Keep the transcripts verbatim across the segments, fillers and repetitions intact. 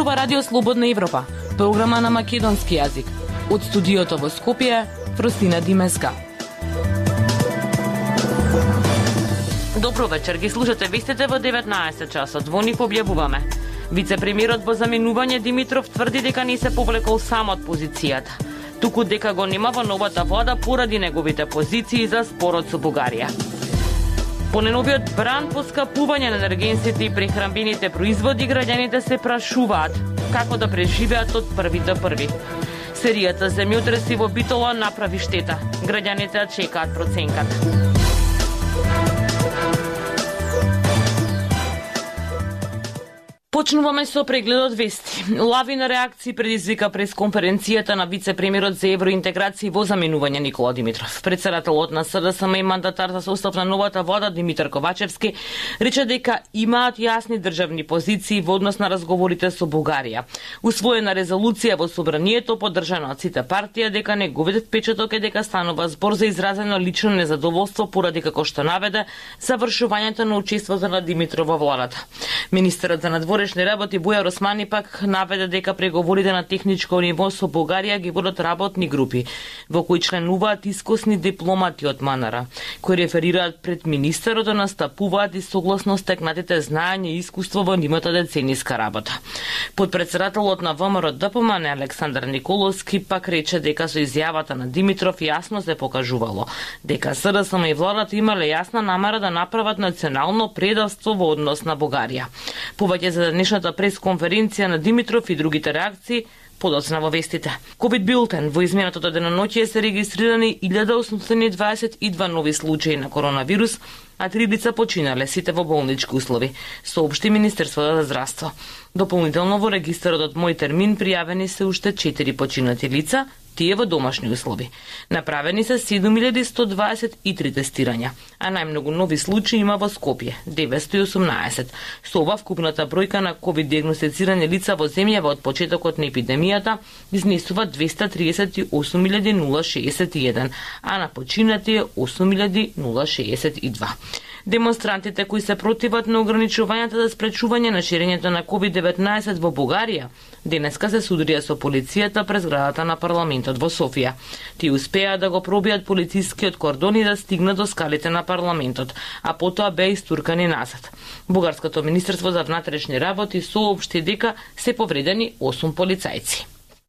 зборува Радио Слободна Европа, програма на македонски јазик. Од студиото во Скопје, Фростина Димеска. Добро вечер, ги слушате вестите во деветнаесет часот. Во нив објавуваме. Вице-премиерот во заменување Димитров тврди дека не се повлекол сам од позицијата, туку дека го нема во новата влада поради неговите позиции за спорот со Бугарија. По неновиот бран поскапување на енергенсите и прехранбените производи, граѓаните се прашуваат како да преживеат од први до први. Серијата земјотреси во Битола направи штета. Граѓаните чекаат проценката. Почнуваме со прегледот вести. Лавина реакции предизвика пресконференцијата на вице-премиерот за евроинтеграција во заменување Никола Димитров. Председателот на СДСМ и мандатар за состав на новата влада Димитар Ковачевски рече дека имаат јасни државни позиции во однос на разговорите со Бугарија. Усвоена резолуција во собранието поддржана од сите партија дека неговиот впечаток е дека станува збор за изразено лично незадоволство поради, како што наведе, завршувањето на учеството на Димитров во владата. Министерот за надворешни работи Бујар Османи пак наведе дека преговорите на техничко ниво со Бугарија ги водат работни групи, во кои членуваат искусни дипломати од МНР, кои реферираат пред министерот да настапуваат и согласно стекнатите знаење и искуство во нивната децениска работа. Подпредседателот на ВМРО ДПМН Александар Николовски пак рече дека со изјавата на Димитров јасно се покажувало дека СДСМ и владата имале јасна намера да направат национално предавство во однос на Бугарија. Повеќе за денешната пресконференција на Димитров и другите реакции подоцна во вестите. Ковид билтен во изминатото деноноќие се регистрирани илјада осумстотини и дваесет и два нови случаи на коронавирус, а три лица починале, сите во болнички услови, соопшти Министерството за здравство. Дополнително во регистарот од Мој термин пријавени се уште четири починати лица, тие во домашни услови. Направени се седум илјади сто дваесет и три тестирања, а најмногу нови случаи има во Скопје, деветстотини и осумнаесет. Со ова вкупната бројка на ковид диагностицирани лица во земјава од почетокот на епидемијата изнесува двеста триесет и осум илјади шеесет и еден, а на починати е осум илјади шеесет и два. Демонстрантите кои се противат на ограничувањата за спречување на ширењето на ковид деветнаесет во Бугарија денеска се судрија со полицијата пред зградата на парламентот во Софија. Тие успеа да го пробијат полицискиот кордон и да стигнат до скалите на парламентот, а потоа беа истуркани назад. Бугарското министерство за внатрешни работи соопшти дека се повредени осум полицајци.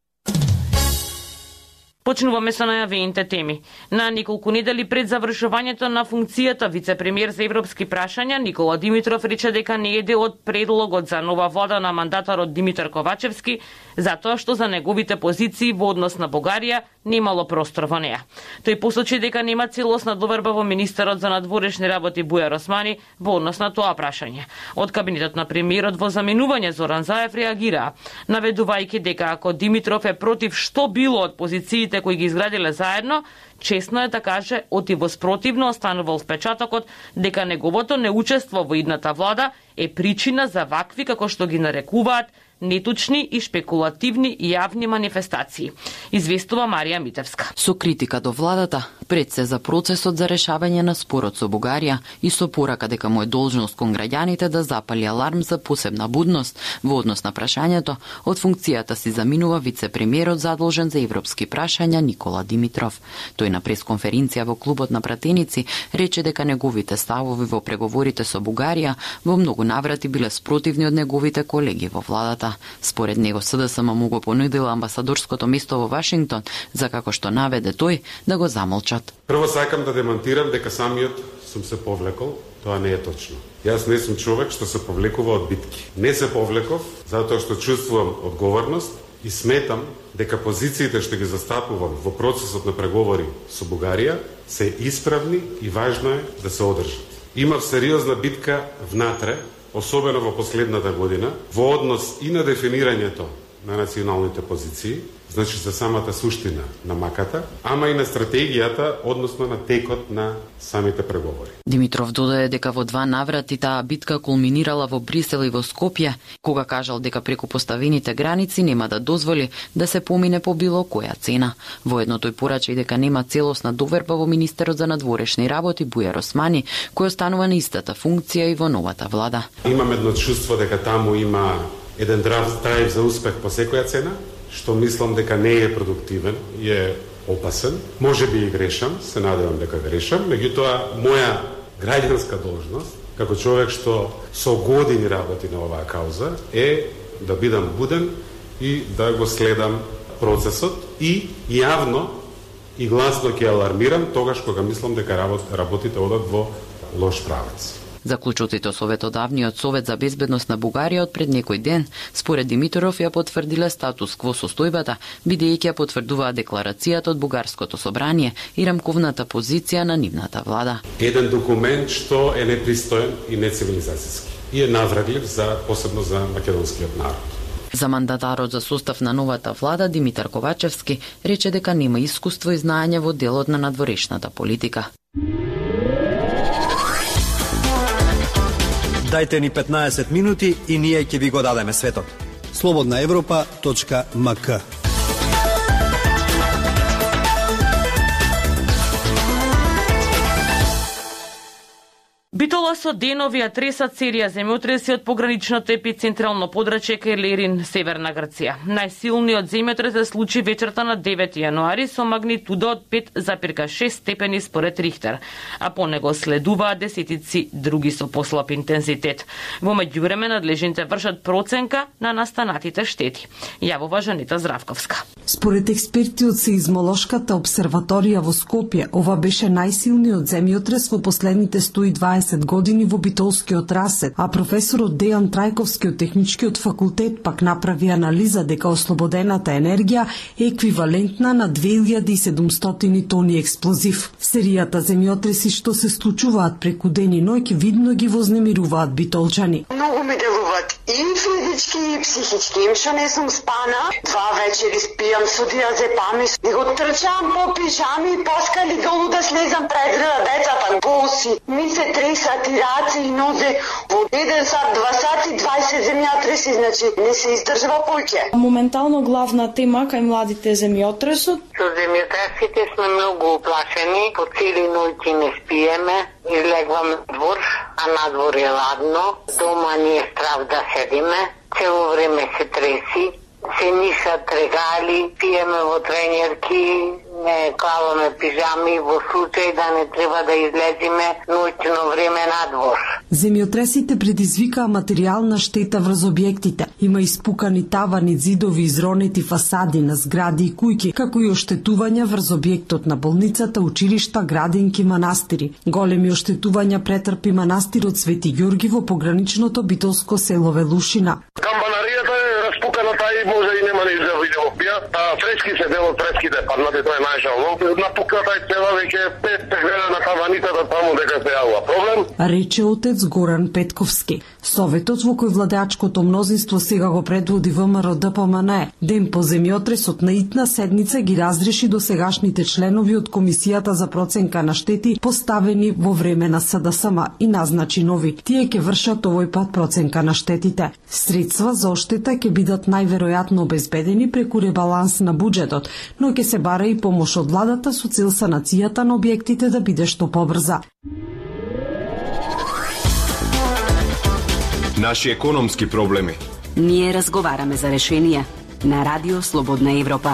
Почнуваме со најавените теми. На неколку недели пред завршувањето на функцијата вице-премиер за европски прашања, Никола Димитров рече дека не е дел од предлогот за нова влада на мандатарот Димитар Ковачевски, затоа што за неговите позиции во однос на Бугарија немало простор во неа. Тој посочи дека нема целосна доверба во министерот за надворешни работи Бујар Османи во однос на тоа прашање. Од кабинетот на премиерот во заменување Зоран Заев реагира, наведувајќи дека ако Димитров е против што било од позициите кои ги изградиле заедно, честно е да каже, оти воспротивно останувал впечатокот дека неговото неучество во идната влада е причина за вакви, како што ги нарекуваат, неточни и шпекулативни јавни манифестации. Известува Марија Митевска. Со критика до владата, пред се за процесот за решавање на спорот со Бугарија и со порака дека му е должност кон граѓаните да запали аларм за посебна будност во однос на прашањето, од функцијата си заминува вице-премиерот задолжен за европски прашања Никола Димитров. Тој на пресконференција во клубот на пратеници рече дека неговите ставови во преговорите со Бугарија во многу наврати биле спротивни од неговите колеги во владата. Според него СДСМ му го понудила амбасадорското место во Вашингтон, за како што наведе тој да го замолчат. Прво сакам да демонтирам дека самиот сум се повлекол, тоа не е точно. Јас не сум човек што се повлекува од битки. Не се повлеков затоа што чувствувам одговорност и сметам дека позициите што ги застапувам во процесот на преговори со Бугарија се исправни и важно е да се одржат. Имав сериозна битка внатре, особено во последната година, во однос и на дефинирањето на националните позиции, значи за самата суштина на маката, ама и на стратегијата, односно на текот на самите преговори. Димитров додаде дека во два наврати таа битка кулминирала во Брисел и во Скопје, кога кажал дека преку поставените граници нема да дозволи да се помине по било која цена. Воедно тој порача и дека нема целосна доверба во министерот за надворешни работи Бујар Османи, кој останува на истата функција и во новата влада. Имам едно чувство дека таму има еден драйв за успех по секоја цена, што мислам дека не е продуктивен и е опасен. Може би и грешам, се надевам дека грешам, меѓутоа моја граѓанска должност, како човек што со години работи на оваа кауза, е да бидам буден и да го следам процесот и јавно и гласно ќе алармирам тогаш кога мислам дека работите одат во лош правец. Заклучоците Советодавниот совет за безбедност на Бугарија од пред некој ден, според Димитров, ја потврдиле статус кво состојбата, бидејќи ја потврдуваа декларацијата од Бугарското собрание и рамковната позиција на нивната влада. Еден документ што е непристоен и нецивилизацијски и е навредлив за посебно за македонскиот народ. За мандатарот за состав на новата влада Димитар Ковачевски рече дека нема искуство и знаење во делот на надворешната политика. Дајте ни петнаесет минути и ние ќе ви го дадеме светот. слободна европа точка ем ка. Битола со денови ја тресат серија земјотреси од пограничното епицентрално подрачје кај Лерин, северна Грција. Најсилниот земјотрес се случи вечерта на девети јануари со магнитуда од пет запирка шест степени според Рихтер, а по него следуваа десетици други со послаб интензитет. Во меѓувреме надлежните вршат проценка на настанатите штети. Јавува Жанета Здравковска. Според експерти од Сеизмолошката обсерваторија во Скопје, ова беше најсилниот земјотрес во последните сто и дваесет години во битолскиот расет, а професорот Дејан Трајковски од Техничкиот факултет пак направи анализа дека ослободената енергија е еквивалентна на две илјади и седумстотини тони експлозив. Серијата земјотреси што се случуваат преку ден и ноќ видно ги вознемируваат битолчани. Многу ми делуваат и физички и психички, им што не сум спана, два вечери спијам со диазепами, и го трчам по пижами и поскали долу да слезам пред града, децата боси, ми се тресат и раце и нозе, во еден сат, два сати, дваесет земјотреси, значи не се издржава повеќе. Моментално главна тема кај младите земјотресот. Со земјотресите сме многу уплашени, по цели ноќи не спиеме, излегваме двор, а надвор е ладно, дома ни е страв да седиме, цело време се треси, се нишат регали, пиеме во тренерки, не клаваме пижами во случај да не треба да излезиме ноќно време надвор. Земјотресите предизвикаа материјална штета врз објектите. Има испукани тавани, зидови, изронети фасади на згради и куќи, како и оштетувања врз објектот на болницата, училишта, градинки, манастири. Големи оштетувања претрпи манастирот Свети Ѓорги во пограничното битолско село Велушина. Камбанаријата е распукана, тај може и нема ни за видеопија, а фрески се дел од фреските паднати, тоа е најжално. Напукната е цела веќе пет гледа на таваницата таму дека се јавува проблем. Рече отец Горан Петковски. Советот во кој владеачкото мнозинство сега го предводи ВМРО Д П М Н, ден по земјотресот на итна седница ги разреши досегашните членови од Комисијата за проценка на штети поставени во време на С Д С М и назначи нови. Тие ќе вршат овој пат проценка на штетите. Средства за оштета ќе бидат најверојатно обезбедени преку ребаланс на буџетот, но ќе се бара и помош од владата со цел санацијата на објектите да биде што побрза. Наши економски проблеми. Ние разговараме за решенија на Радио Слободна Европа.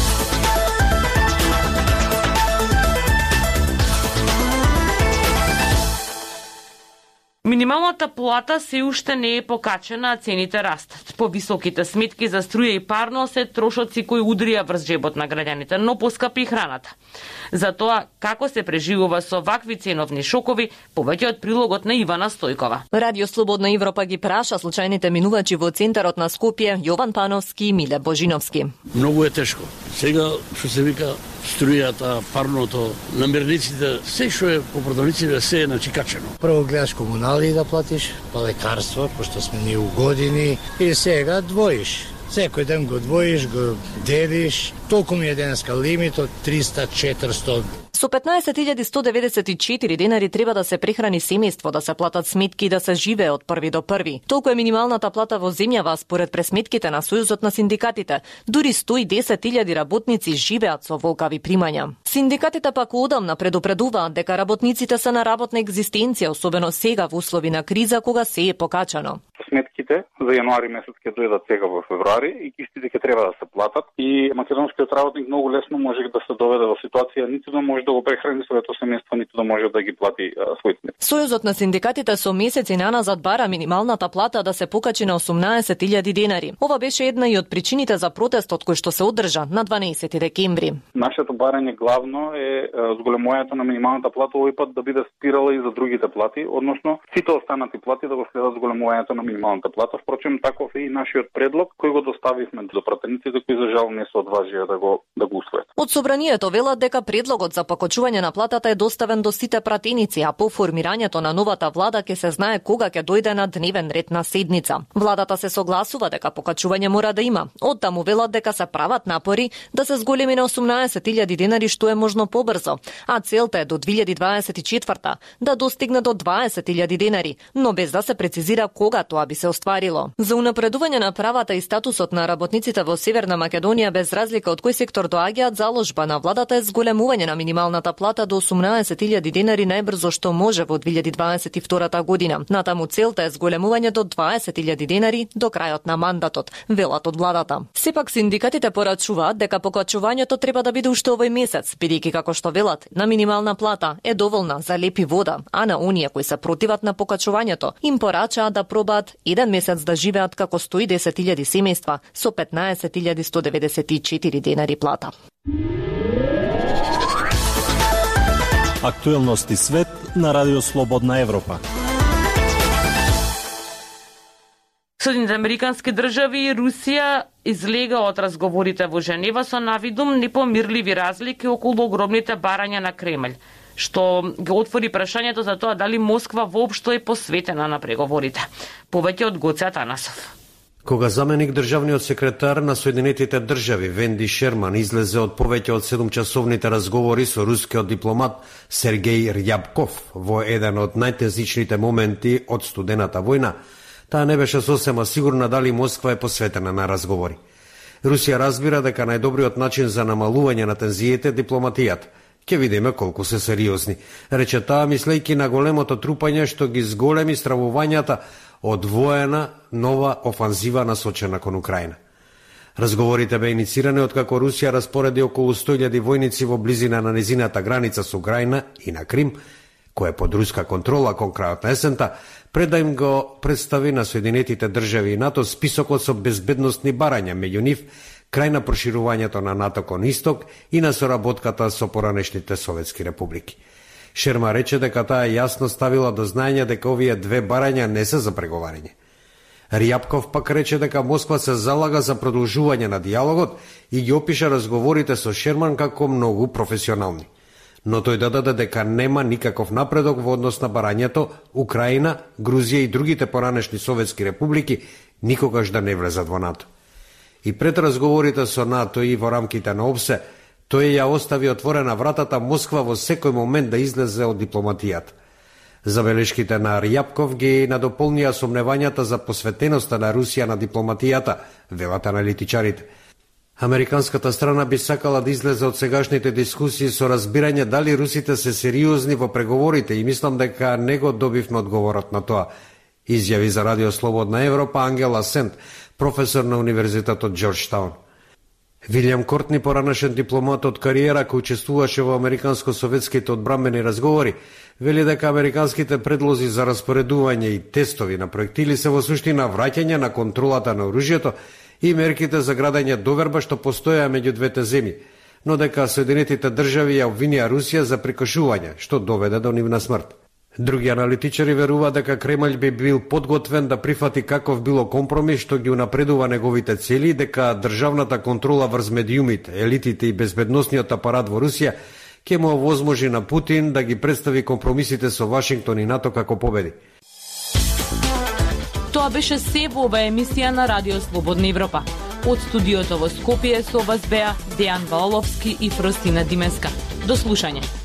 Минималната плата се уште не е покачена, а цените растат. Повисоките сметки за струја и парно се трошоци кои удрија врз джебот на граѓаните, но поскапи и храната. Затоа, како се преживува со вакви ценовни шокови, повеќе од прилогот на Ивана Стојкова. Радио Слободна Европа ги праша случајните минувачи во центарот на Скопје, Јован Пановски и Миле Божиновски. Многу е тешко. Сега, што се вика, струјата, парното, намирниците, се што е по продавниците, се е начикачено. Прво гледаш комунали да платиш, па лекарства, пошто сме ние у години, и сега двоиш. Секој ден го двоиш, го делиш. Толку ми е денеска лимит од триста до четиристотини. Со петнаесет илјади сто деветдесет и четири денари треба да се прехрани семејство, да се платат сметки и да се живее од први до први. Толку е минималната плата во земјава според пресметките на Сојузот на синдикатите. Дури сто и десет илјади работници живеат со волкави примања. Синдикатите пак одамна предупредуваат дека работниците се на работна екзистенција, особено сега во услови на криза кога се е покачано. сметките за јануари месец ќе дојдат сега во февруари и истите ќе треба да се платат и македонскиот работник многу лесно може да се доведе во ситуација ниту да може да го прехрани своето семејство, ниту да може да ги плати а, своите сметки. Сојузот на синдикатите со месеци наназад бара минималната плата да се покачи на осумнаесет илјади денари. Ова беше една и од причините за протестот кој што се одржа на дванаесети декември. Нашето барање главно е зголемувањето на минималната плата овој пат да биде спирала и за другите плати, односно сите останати плати да го следат зголемувањето на минималната плата. Впрочем, таков е и нашиот предлог кој го доставивме до пратениците кои за жал не се одважија да го да го усвојат. Од собранието велат дека предлогот за покачување на платата е доставен до сите пратеници, а по формирањето на новата влада ќе се знае кога ќе дојде на дневен ред на седница. Владата се согласува дека покачување мора да има. Оттаму велат дека се прават напори да се зголеми на осумнаесет илјади денари што е можно побрзо, а целта е до две илјади дваесет и четврта да достигне до дваесет илјади денари, но без да се прецизира кога тоа би се остварило. За унапредување на правата и статусот на работниците во Северна Македонија без разлика од кој сектор доаѓаат, заложба на владата е зголемување на минималната плата до осумнаесет илјади денари најбрзо што може во две илјади дваесет и втора година. Натаму целта е зголемување до дваесет илјади денари до крајот на мандатот, велат од владата. Сепак синдикатите порачуваат дека покачувањето треба да биде уште овој месец, бидејќи како што велат, на минимална плата е доволна за леп и вода, а на оние кои се противат на покачувањето им порачаат да пробаат еден месец да живеат како сто и десет илјади семејства со петнаесет илјади сто деведесет и четири денари плата. Актуелности свет на Радио Слободна Европа. Соединените американски држави и Русија излега од разговорите во Женева со навидум непомирливи разлики околу огромните барања на Кремљ, што го отвори прашањето за тоа дали Москва воопшто е посветена на преговорите. Повеќе од Гоце Атанасов. Кога заменик државниот секретар на Соединетите држави Венди Шерман излезе од повеќе од седумчасовните разговори со рускиот дипломат Сергеј Рјабков во еден од најтензичните моменти од студената војна, таа не беше сосема сигурна дали Москва е посветена на разговори. Русија разбира дека најдобриот начин за намалување на тензиите е дипломатијата. Ке видиме колку се сериозни, рече таа мислејќи на големото трупање што ги зголеми стравувањата од воена нова офанзива насочена кон Украина. Разговорите бе иницирани откако Русија распореди околу сто илјади војници во близина на незината граница со Украина и на Крим, кој е под руска контрола кон крајот на есента, пред да им го представи на Соединетите држави и НАТО списокот со безбедносни барања, меѓу нив крај на проширувањето на НАТО кон исток и на соработката со поранешните советски републики. Шерма рече дека таа јасно ставила до знаење дека овие две барања не се за преговарање. Рјабков пак рече дека Москва се залага за продолжување на диалогот и ги опиша разговорите со Шерман како многу професионални. Но тој додаде дека нема никаков напредок во однос на барањето Украина, Грузија и другите поранешни советски републики никогаш да не влезат во НАТО. И пред разговорите со НАТО и во рамките на ОБСЕ, тој ја остави отворена вратата Москва во секој момент да излезе од дипломатијата. Забелешките на Рјабков ги надополнија сомневањата за посветеноста на Русија на дипломатијата, велат аналитичарите. Американската страна би сакала да излезе од сегашните дискусии со разбирање дали русите се сериозни во преговорите и мислам дека не го добивме одговорот на тоа, изјави за Радио Слободна Европа Ангела Сент, професор на Универзитетот Џорџтаун. Вилјам Кортни, поранешен дипломат од кариера кој учествуваше во американско-советските одбранбени разговори, вели дека американските предлози за распоредување и тестови на проектили се во суштина враќање на контролата на оружјето и мерките за градење доверба што постоја меѓу двете земји, но дека Соединетите држави ја обвинија Русија за прекошување, што доведе до нивна смрт. Други аналитичари веруваат дека Кремљ би бил подготвен да прифати каков било компромис што ги унапредува неговите цели, дека државната контрола врз медиумите, елитите и безбедносниот апарат во Русија ќе му овозможи на Путин да ги представи компромисите со Вашингтон и НАТО како победи. Тоа беше се во оваа емисија на Радио Слободна Европа. Од студиото во Скопје со вас беа Дејан Валовски и Фростина Димеска. До слушање.